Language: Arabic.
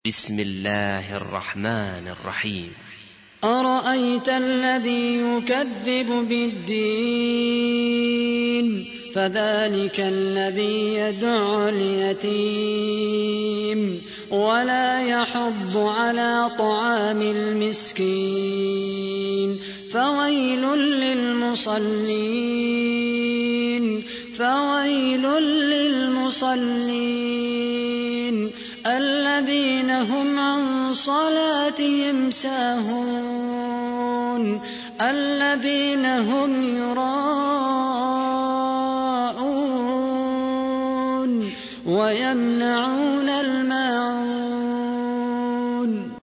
بسم الله الرحمن الرحيم. أرأيت الذي يكذب بالدين فذلك الذي يدع اليتيم ولا يحض على طعام المسكين فويل للمصلين الذين هم عن صلاتهم ساهون الذين هم يراءون ويمنعون الماعون